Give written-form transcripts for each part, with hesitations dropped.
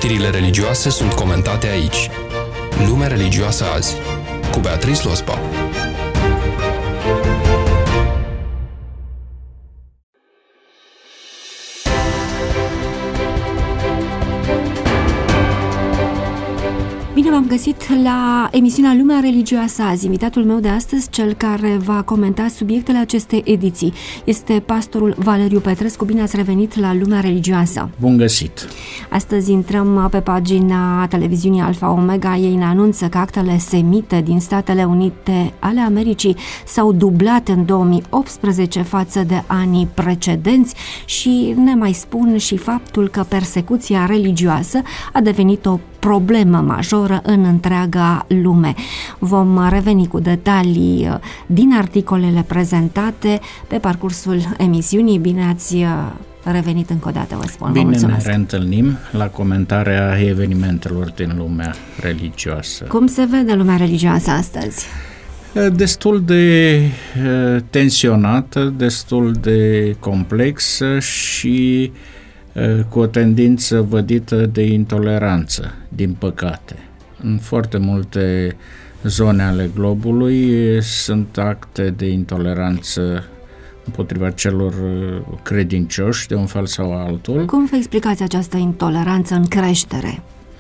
Știrile religioase sunt comentate aici. Lumea religioasă azi, cu Beatrice Lospa. Bine v-am găsit la emisiunea Lumea religioasă azi. Invitatul meu de astăzi, cel care va comenta subiectele acestei ediții, este pastorul Valeriu Petrescu. Bine ați revenit la Lumea religioasă. Bun găsit! Astăzi intrăm pe pagina televiziunii Alfa Omega. Ei ne anunță că actele semite din Statele Unite ale Americii s-au dublat în 2018 față de anii precedenți și ne mai spun și faptul că persecuția religioasă a devenit o problemă majoră în întreaga lume. Vom reveni cu detalii din articolele prezentate pe parcursul emisiunii. Bine ați revenit încă o dată, vă spun. Bine, ne reîntâlnim la comentarea evenimentelor din lumea religioasă. Cum se vede lumea religioasă astăzi? Destul de tensionată, destul de complexă și cu o tendință vădită de intoleranță, din păcate. În foarte multe zone ale globului sunt acte de intoleranță împotriva celor credincioși, de un fel sau altul. Cum vă explicați această intoleranță în creștere?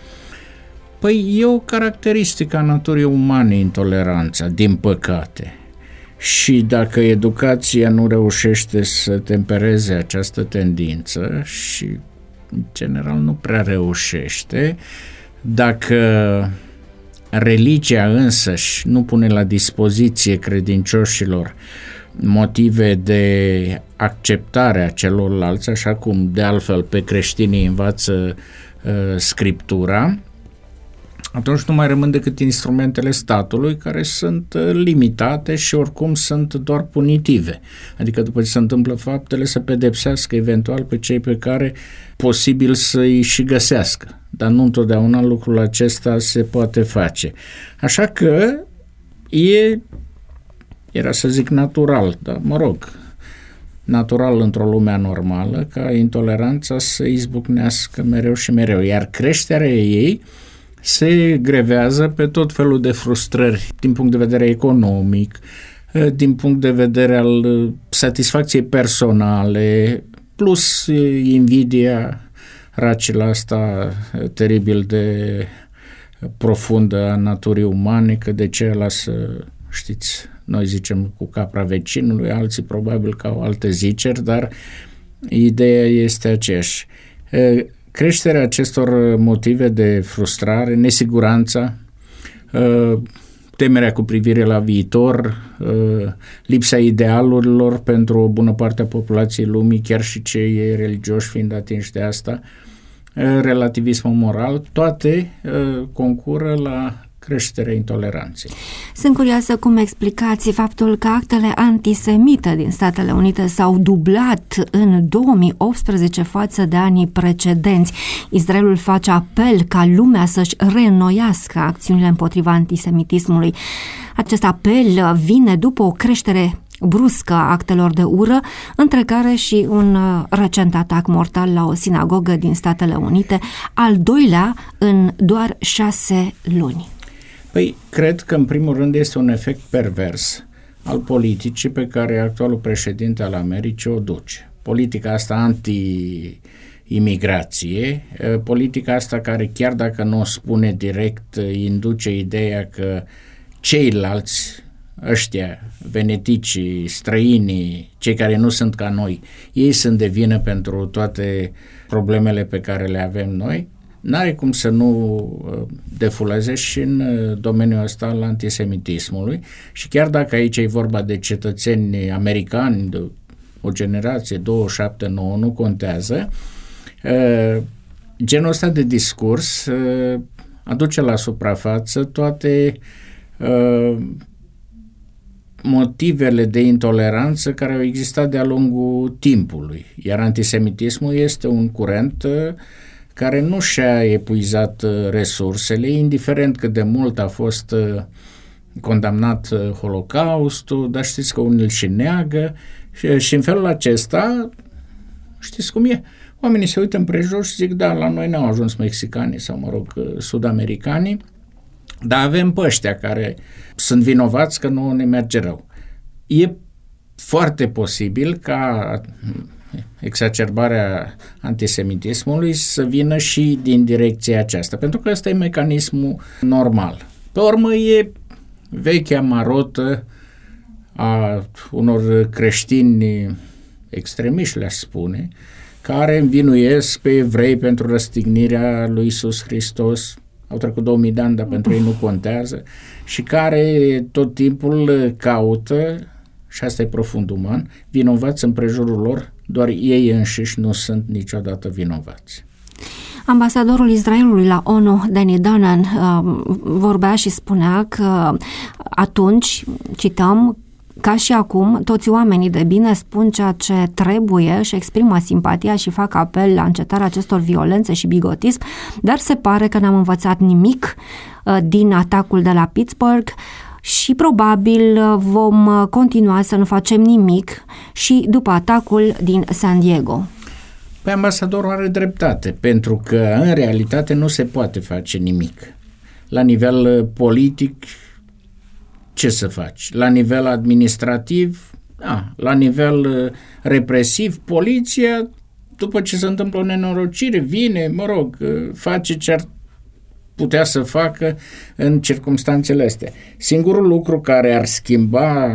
Păi e o caracteristică a naturii umane, intoleranța, din păcate. Și dacă educația nu reușește să tempereze această tendință, și în general nu prea reușește, dacă religia însăși nu pune la dispoziție credincioșilor motive de acceptare a celorlalți, așa cum de altfel pe creștinii învață Scriptura, atunci nu mai rămân decât instrumentele statului, care sunt limitate și oricum sunt doar punitive. Adică după ce se întâmplă faptele, să pedepsească eventual pe cei pe care posibil să-i și găsească. Dar nu întotdeauna lucrul acesta se poate face. Așa că era să zic natural, dar mă rog, natural într-o lume normală, ca intoleranța să izbucnească mereu și mereu. Iar creșterea ei se grevează pe tot felul de frustrări din punct de vedere economic, din punct de vedere al satisfacției personale, plus invidia, racila asta teribil de profundă a naturii umane, că de ce lasă, știți, noi zicem cu capra vecinului, alții probabil că au alte ziceri, dar ideea este aceeași. Creșterea acestor motive de frustrare, nesiguranța, temerea cu privire la viitor, lipsa idealurilor pentru o bună parte a populației lumii, chiar și cei religioși fiind atinși de asta, relativismul moral, toate concură la creșterea intoleranței. Sunt curioasă cum explicați faptul că actele antisemite din Statele Unite s-au dublat în 2018 față de anii precedenți. Israelul face apel ca lumea să-și reînnoiască acțiunile împotriva antisemitismului. Acest apel vine după o creștere bruscă a actelor de ură, între care și un recent atac mortal la o sinagogă din Statele Unite, al doilea în doar 6 luni. Păi, cred că în primul rând este un efect pervers al politicii pe care actualul președinte al Americii o duce. Politica asta anti-imigrație, politica asta care chiar dacă nu o spune direct, induce ideea că ceilalți, ăștia, veneticii, străinii, cei care nu sunt ca noi, ei sunt de vină pentru toate problemele pe care le avem noi, n-are cum să nu defuleze și în domeniul ăsta al antisemitismului. Și chiar dacă aici e vorba de cetățeni americani, de o generație, 27, 9, nu contează, genul ăsta de discurs aduce la suprafață toate motivele de intoleranță care au existat de-a lungul timpului. Iar antisemitismul este un curent care nu și-a epuizat resursele, indiferent cât de mult a fost condamnat Holocaustul, dar știți că unii îl și neagă și în felul acesta știți cum e? Oamenii se uită împrejur și zic, da, la noi n-au ajuns mexicanii sau, sud-americanii, dar avem pe ăștia care sunt vinovați că nu ne merge rău. E foarte posibil ca exacerbarea antisemitismului să vină și din direcția aceasta, pentru că ăsta e mecanismul normal. Pe urmă e vechea marotă a unor creștini extremiști, le-aș spune, care învinuiesc pe evrei pentru răstignirea lui Iisus Hristos. Au trecut 2000 de ani, dar pentru ei nu contează, și care tot timpul caută, și asta e profund uman, vinovați împrejurul lor, doar ei înșiși nu sunt niciodată vinovați. Ambasadorul Israelului la ONU, Danny Danon, vorbea și spunea că atunci, cităm, ca și acum, toți oamenii de bine spun ceea ce trebuie și exprimă simpatia și fac apel la încetarea acestor violențe și bigotism, dar se pare că n-am învățat nimic din atacul de la Pittsburgh și probabil vom continua să nu facem nimic și după atacul din San Diego. Păi ambasadorul are dreptate, pentru că în realitate nu se poate face nimic. La nivel politic, ce să faci? La nivel administrativ, la nivel represiv, poliția, după ce se întâmplă o nenorocire, vine, face ce ar putea să facă în circumstanțele astea. Singurul lucru care ar schimba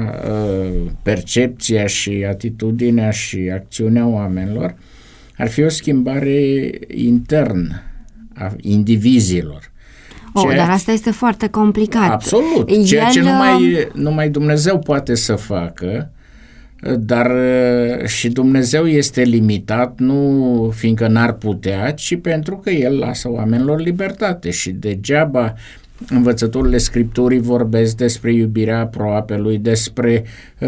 percepția și atitudinea și acțiunea oamenilor ar fi o schimbare internă a indivizilor. Dar asta este foarte complicat. Absolut. Ceea ce numai Dumnezeu poate să facă, dar și Dumnezeu este limitat, nu fiindcă n-ar putea, ci pentru că El lasă oamenilor libertate și degeaba învățăturile Scripturii vorbesc despre iubirea aproapelui, despre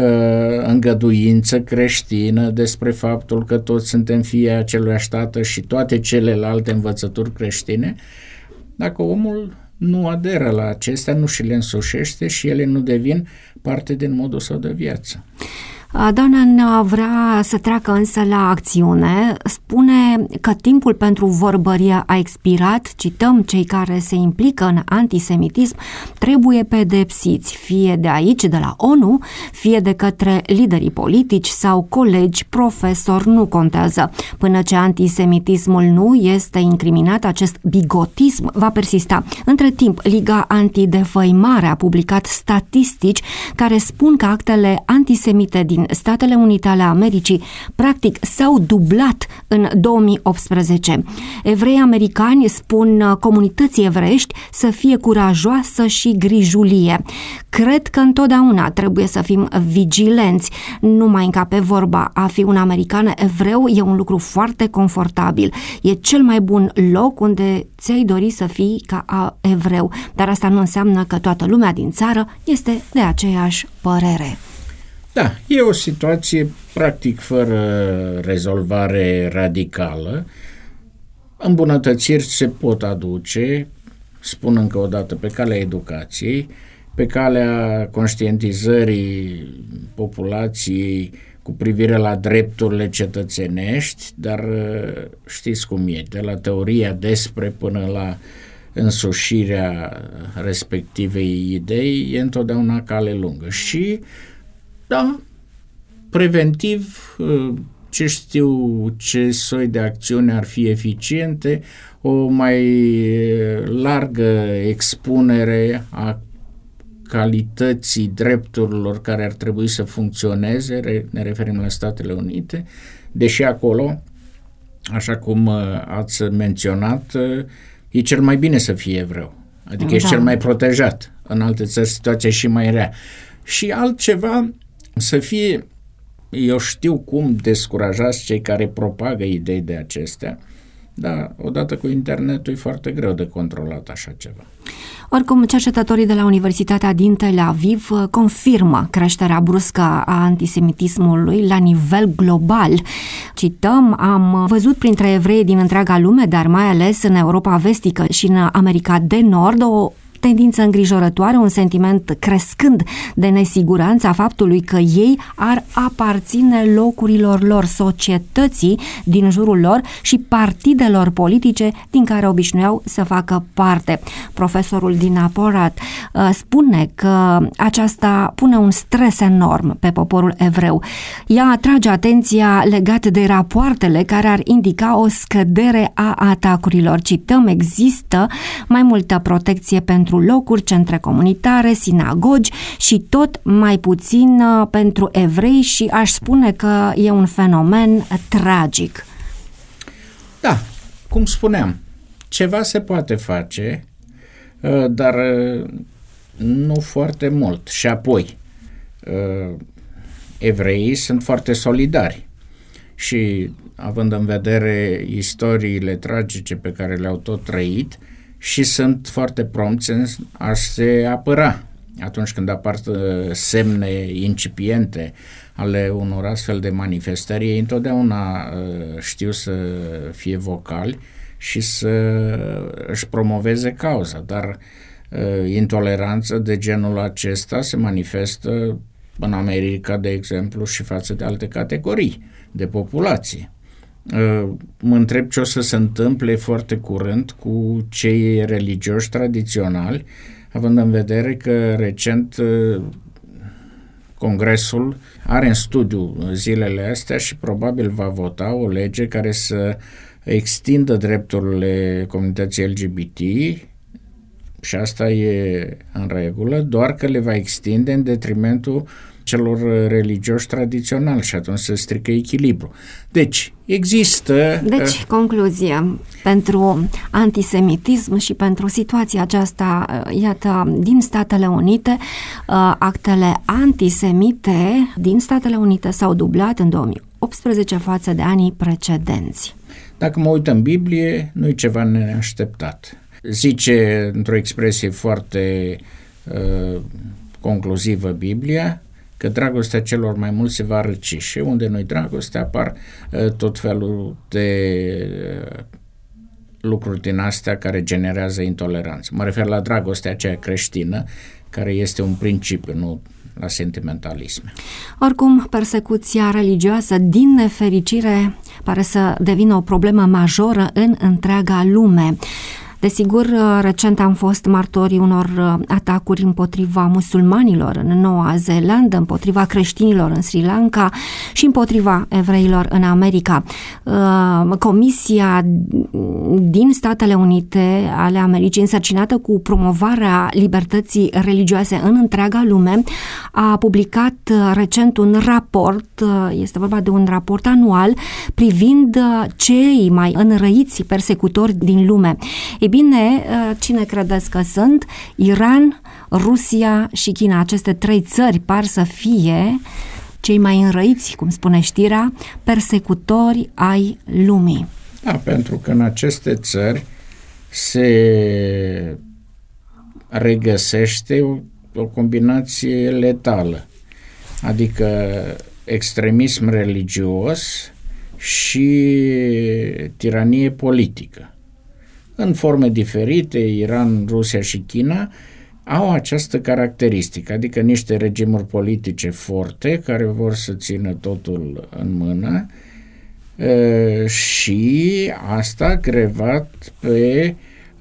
îngăduință creștină, despre faptul că toți suntem fii aceluiași Tată și toate celelalte învățături creștine. Dacă omul nu aderă la acestea, nu și le însușește și ele nu devin parte din modul său de viață. Danon vrea să treacă însă la acțiune. Spune că timpul pentru vorbărie a expirat. Cităm, cei care se implică în antisemitism trebuie pedepsiți, fie de aici, de la ONU, fie de către liderii politici sau colegi, profesori, nu contează. Până ce antisemitismul nu este incriminat, acest bigotism va persista. Între timp, Liga Antidefăimare a publicat statistici care spun că actele antisemite din Statele Unite ale Americii practic s-au dublat în 2018. Evrei americani spun comunității evreiești să fie curajoasă și grijulie. Cred că întotdeauna trebuie să fim vigilenți. Nu mai încape vorba, a fi un american evreu e un lucru foarte confortabil. E cel mai bun loc unde ți-ai dori să fii ca evreu, dar asta nu înseamnă că toată lumea din țară este de aceeași părere. Da, e o situație practic fără rezolvare radicală. Îmbunătățiri se pot aduce, spun încă o dată, pe calea educației, pe calea conștientizării populației cu privire la drepturile cetățenești, dar știți cum e, de la teoria despre până la însușirea respectivei idei e întotdeauna cale lungă și da, preventiv, ce soi de acțiune ar fi eficiente, o mai largă expunere a calității drepturilor care ar trebui să funcționeze, ne referim la Statele Unite, deși acolo, așa cum ați menționat, e cel mai bine să fie evreu, adică ești cel mai protejat. În alte țări situația e și mai rea. Și altceva, să fie, eu știu cum descurajați cei care propagă idei de acestea, dar odată cu internetul e foarte greu de controlat așa ceva. Oricum, cercetătorii de la Universitatea din Tel Aviv confirmă creșterea bruscă a antisemitismului la nivel global. Cităm, am văzut printre evrei din întreaga lume, dar mai ales în Europa Vestică și în America de Nord, o tendință îngrijorătoare, un sentiment crescând de nesiguranță a faptului că ei ar aparține locurilor lor, societății din jurul lor și partidelor politice din care obișnuiau să facă parte. Profesorul Dina Porat spune că aceasta pune un stres enorm pe poporul evreu. Ea atrage atenția legat de rapoartele care ar indica o scădere a atacurilor. Cităm, există mai multă protecție pentru locuri, centre comunitare, sinagogi și tot mai puțin pentru evrei și aș spune că e un fenomen tragic. Da, cum spuneam, ceva se poate face, dar nu foarte mult. Și apoi, evreii sunt foarte solidari și având în vedere istoriile tragice pe care le-au tot trăit, și sunt foarte prompți a se apăra atunci când apar semne incipiente ale unor astfel de manifestări. Ei întotdeauna știu să fie vocali și să își promoveze cauza, dar intoleranța de genul acesta se manifestă în America, de exemplu, și față de alte categorii de populație. Mă întreb ce o să se întâmple foarte curând cu cei religioși tradiționali, având în vedere că recent Congresul are în studiu zilele astea și probabil va vota o lege care să extindă drepturile comunității LGBT, și asta e în regulă, doar că le va extinde în detrimentul celor religioși tradiționali și atunci se strică echilibru. Deci, există... Deci, concluzie, pentru antisemitism și pentru situația aceasta, iată, din Statele Unite, actele antisemite din Statele Unite s-au dublat în 2018 față de anii precedenți. Dacă mă uit în Biblie, nu-i ceva neașteptat. Zice, într-o expresie foarte concluzivă Biblia, că dragostea celor mai mulți se va răci și unde nu-i dragoste apar tot felul de lucruri din astea care generează intoleranță. Mă refer la dragostea aceea creștină, care este un principiu, nu la sentimentalisme. Oricum, persecuția religioasă, din nefericire, pare să devină o problemă majoră în întreaga lume. Desigur, recent am fost martorii unor atacuri împotriva musulmanilor în Noua Zeelandă, împotriva creștinilor în Sri Lanka și împotriva evreilor în America. Comisia din Statele Unite ale Americii, însărcinată cu promovarea libertății religioase în întreaga lume, a publicat recent un raport, este vorba de un raport anual, privind cei mai înrăiți persecutori din lume. Ei bine, cine credeți că sunt? Iran, Rusia și China. Aceste trei țări par să fie cei mai înrăiți, cum spune știrea, persecutori ai lumii. Da, pentru că în aceste țări se regăsește o combinație letală, adică extremism religios și tiranie politică. În forme diferite, Iran, Rusia și China au această caracteristică, adică niște regimuri politice forte care vor să țină totul în mână și asta grevat pe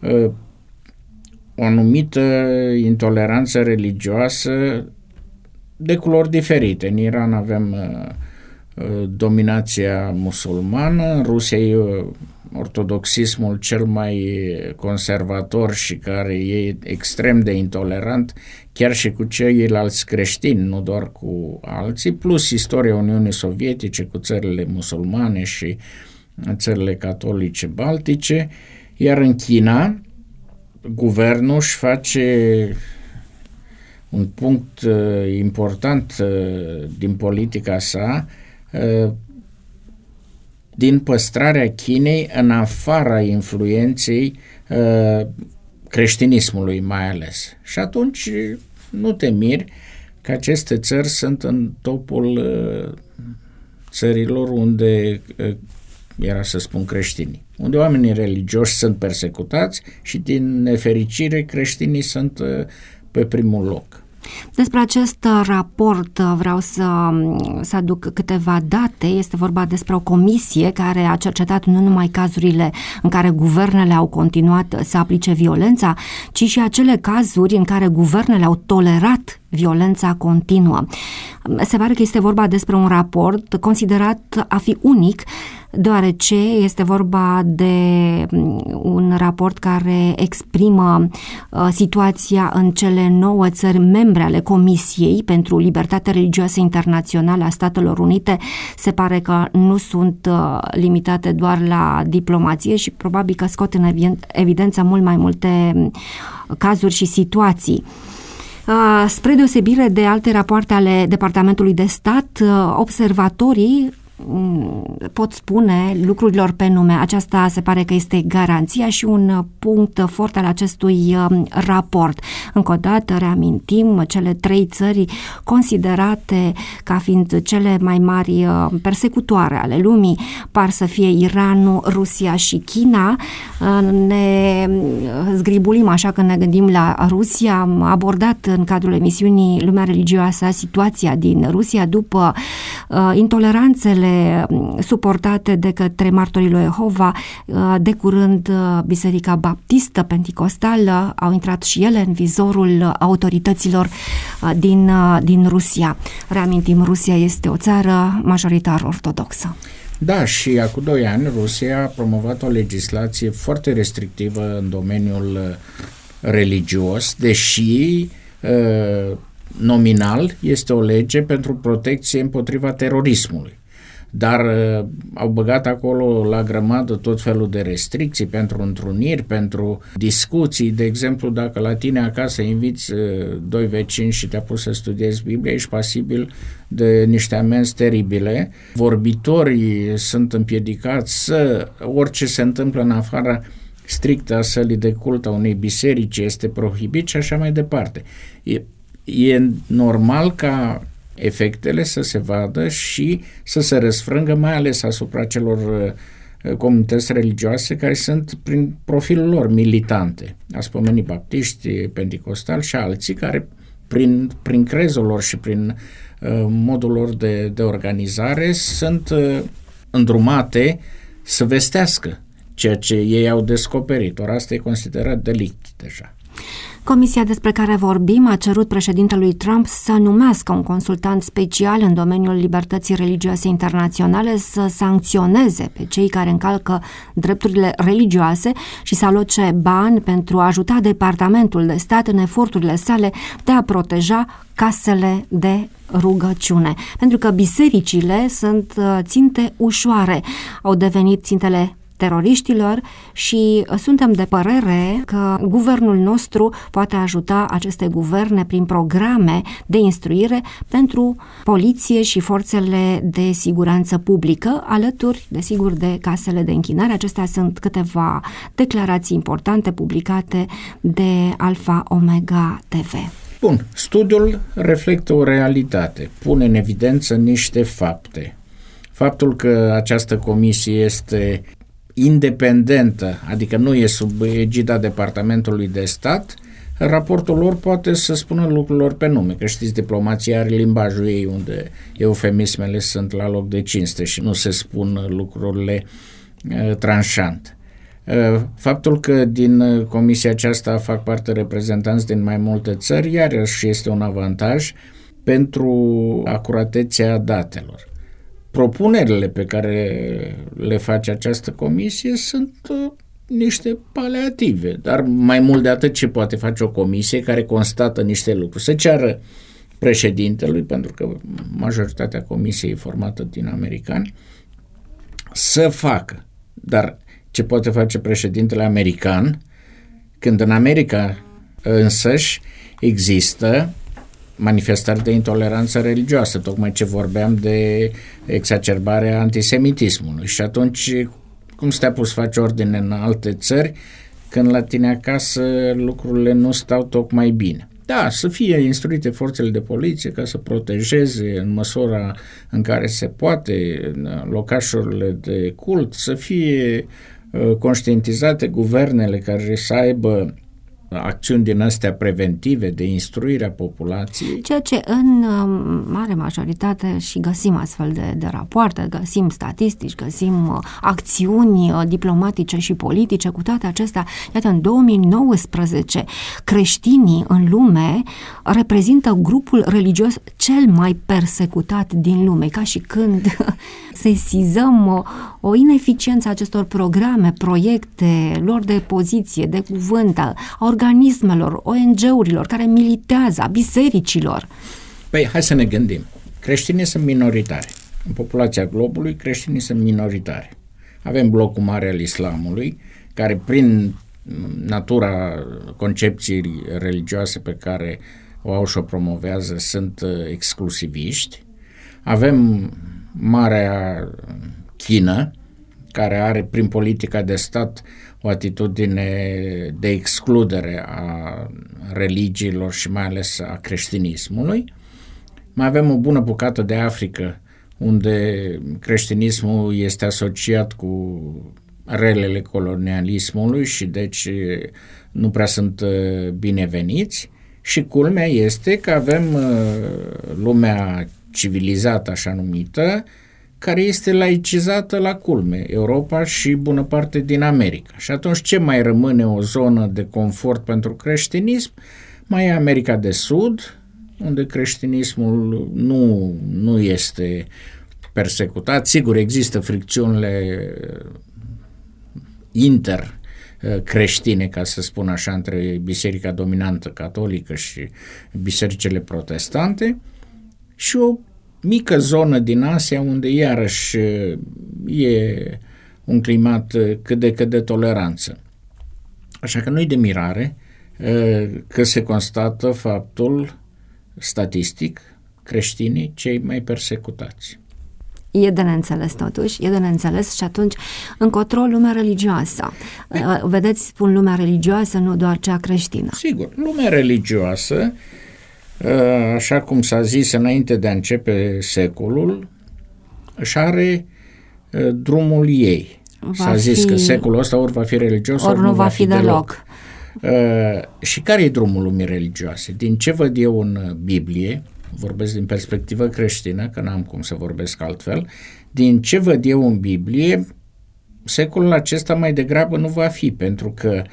o anumită intoleranță religioasă de culori diferite. În Iran avem dominația musulmană, în Rusia e ortodoxismul cel mai conservator și care e extrem de intolerant chiar și cu ceilalți creștini, nu doar cu alții, plus istoria Uniunii Sovietice cu țările musulmane și țările catolice baltice, iar în China guvernul își face un punct important din politica sa din păstrarea Chinei în afara influenței creștinismului mai ales. Și atunci nu te miri că aceste țări sunt în topul țărilor unde era să spun creștinii, unde oamenii religioși sunt persecutați și din nefericire creștinii sunt pe primul loc. Despre acest raport vreau să aduc câteva date. Este vorba despre o comisie care a cercetat nu numai cazurile în care guvernele au continuat să aplice violența, ci și acele cazuri în care guvernele au tolerat violența continuă. Se pare că este vorba despre un raport considerat a fi unic, deoarece este vorba de un raport care exprimă situația în cele 9 țări membre ale Comisiei pentru Libertatea Religioasă Internațională a Statelor Unite. Se pare că nu sunt limitate doar la diplomație și probabil că scot în evidență mult mai multe cazuri și situații. Spre deosebire de alte rapoarte ale Departamentului de Stat, observatorii pot spune lucrurilor pe nume. Aceasta se pare că este garanția și un punct fort al acestui raport. Încă o dată reamintim cele 3 țări considerate ca fiind cele mai mari persecutoare ale lumii, par să fie Iranul, Rusia și China. Ne zgribulim așa când ne gândim la Rusia. Am abordat în cadrul emisiunii Lumea Religioasă situația din Rusia după intoleranțele suportate de către martorii lui Jehova. De curând Biserica Baptistă Pentecostală au intrat și ele în vizorul autorităților din Rusia. Reamintim, Rusia este o țară majoritar ortodoxă. Da, și acum 2 ani Rusia a promovat o legislație foarte restrictivă în domeniul religios, deși nominal este o lege pentru protecție împotriva terorismului. Dar au băgat acolo la grămadă tot felul de restricții pentru întruniri, pentru discuții. De exemplu, dacă la tine acasă inviți 2 vecini și te-a pus să studiezi Biblia, ești pasibil de niște amenzi teribile. Vorbitorii sunt împiedicați să, orice se întâmplă în afara strictă a sălii de cult a unei biserici este prohibit și așa mai departe. E normal ca efectele să se vadă și să se răsfrângă, mai ales asupra celor comunități religioase care sunt prin profilul lor militante. Ați pomenit baptiști, pentecostali și alții care prin crezul lor și prin modul lor de organizare sunt îndrumate să vestească ceea ce ei au descoperit. Ori asta e considerat delict deja. Comisia despre care vorbim a cerut președintelui Trump să numească un consultant special în domeniul libertății religioase internaționale, să sancționeze pe cei care încalcă drepturile religioase și să aloce bani pentru a ajuta Departamentul de Stat în eforturile sale de a proteja casele de rugăciune. Pentru că bisericile sunt ținte ușoare, au devenit țintele teroriștilor și suntem de părere că guvernul nostru poate ajuta aceste guverne prin programe de instruire pentru poliție și forțele de siguranță publică, alături, desigur, de casele de închinare. Acestea sunt câteva declarații importante publicate de Alpha Omega TV. Bun, studiul reflectă o realitate, pune în evidență niște fapte. Faptul că această comisie este independentă, adică nu e sub egida Departamentului de Stat, raportul lor poate să spună lucrurilor pe nume, că știți, diplomația are limbajul ei unde eufemismele sunt la loc de cinste și nu se spun lucrurile tranșant. Faptul că din comisia aceasta fac parte reprezentanți din mai multe țări, iarăși este un avantaj pentru acuratețea datelor. Propunerile pe care le face această comisie sunt niște paliative, dar mai mult de atât ce poate face o comisie care constată niște lucruri. Se ceară președintelui, pentru că majoritatea comisiei e formată din americani, să facă. Dar ce poate face președintele american când în America însăși există manifestări de intoleranță religioasă, tocmai ce vorbeam de exacerbarea antisemitismului. Și atunci, cum să te-a pus să faci ordine în alte țări, când la tine acasă lucrurile nu stau tocmai bine? Da, să fie instruite forțele de poliție ca să protejeze în măsura în care se poate locașurile de cult, să fie conștientizate guvernele care să aibă acțiuni din astea preventive de instruire a populației. Ceea ce în mare majoritate și găsim astfel de rapoarte, găsim statistici, găsim acțiuni diplomatice și politice. Cu toate acestea, iată, în 2019 creștinii în lume reprezintă grupul religios cel mai persecutat din lume, ca și când sesizăm o ineficiență a acestor programe, proiecte, lor de poziție, de cuvânt, a organismelor, ONG-urilor care militează, a bisericilor. Păi, hai să ne gândim. Creștinii sunt minoritari. În populația globului, creștinii sunt minoritari. Avem blocul mare al islamului, care prin natura concepției religioase pe care o au și o promovează sunt exclusiviști. Avem Marea Chină, care are prin politica de stat o atitudine de excludere a religiilor și mai ales a creștinismului. Mai avem o bună bucată de Africa, unde creștinismul este asociat cu relele colonialismului și deci nu prea sunt bineveniți. Și culmea este că avem lumea civilizată, așa numită, care este laicizată la culme, Europa și bună parte din America. Și atunci ce mai rămâne o zonă de confort pentru creștinism? Mai e America de Sud, unde creștinismul nu este persecutat. Sigur, există fricțiunile intercreștine, ca să spun așa, între biserica dominantă catolică și bisericile protestante și o mică zonă din Asia unde iarăși e un climat cât de toleranță. Așa că nu-i de mirare că se constată faptul statistic, creștinii cei mai persecutați. E de neînțeles totuși, e de neînțeles și atunci încotro lumea religioasă. Vedeți, spun lumea religioasă, nu doar cea creștină. Sigur, lumea religioasă, așa cum s-a zis înainte de a începe secolul, își are drumul ei. S-a zis că secolul ăsta ori va fi religios, ori nu va fi deloc. Și care e drumul lumii religioase? Din ce văd eu în Biblie, vorbesc din perspectivă creștină, că n-am cum să vorbesc altfel, din ce văd eu în Biblie, secolul acesta mai degrabă nu va fi, pentru că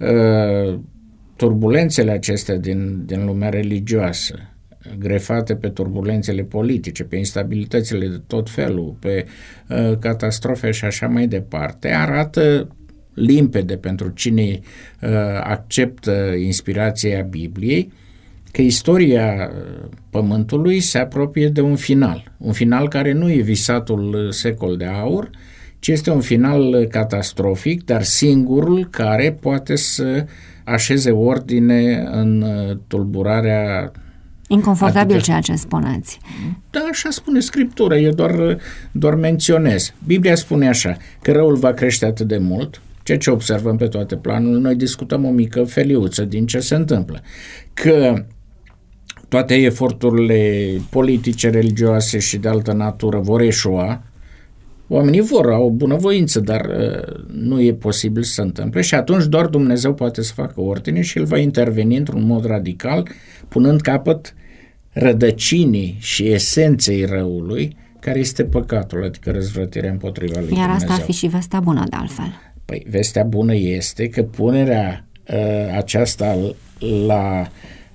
turbulențele acestea din lumea religioasă, grefate pe turbulențele politice, pe instabilitățile de tot felul, pe catastrofe și așa mai departe, arată limpede pentru cine acceptă inspirația Bibliei că istoria Pământului se apropie de un final care nu e visatul secol de aur, ci este un final catastrofic, dar singurul care poate să așeze ordine în tulburarea. Inconfortabil ceea ce spuneți. Da, așa spune Scriptura, eu doar menționez. Biblia spune așa, că răul va crește atât de mult, ceea ce observăm pe toate planurile, noi discutăm o mică feliuță din ce se întâmplă, că toate eforturile politice, religioase și de altă natură vor eșua. Oamenii au o bunăvoință, dar nu e posibil să se întâmple și atunci doar Dumnezeu poate să facă ordine și El va interveni într-un mod radical, punând capăt rădăcinii și esenței răului, care este păcatul, adică răzvrătirea împotriva lui Dumnezeu. Iar asta ar fi și vestea bună, de altfel. Păi, vestea bună este că punerea aceasta la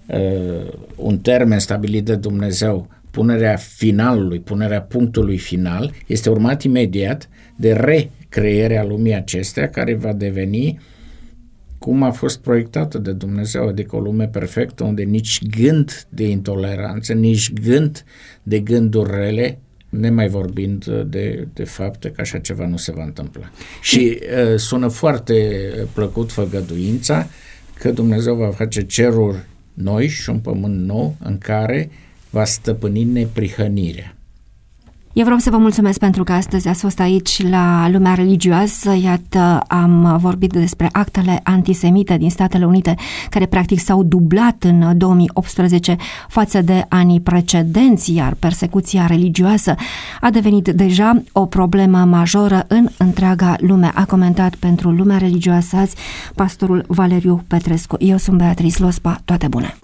un termen stabilit de Dumnezeu, punerea finalului, punerea punctului final, este urmat imediat de recrearea lumii acestea, care va deveni cum a fost proiectată de Dumnezeu, adică o lume perfectă, unde nici gând de intoleranță, nici gând de gânduri rele, nemai vorbind de fapte că așa ceva nu se va întâmpla. Și sună foarte plăcut făgăduința că Dumnezeu va face ceruri noi și un pământ nou în care va stăpâni neprihănirea. Eu vreau să vă mulțumesc pentru că astăzi ați fost aici la Lumea Religioasă. Iată, am vorbit despre actele antisemite din Statele Unite, care practic s-au dublat în 2018 față de anii precedenți, iar persecuția religioasă a devenit deja o problemă majoră în întreaga lume. A comentat pentru Lumea Religioasă azi pastorul Valeriu Petrescu. Eu sunt Beatrice Lospa. Toate bune!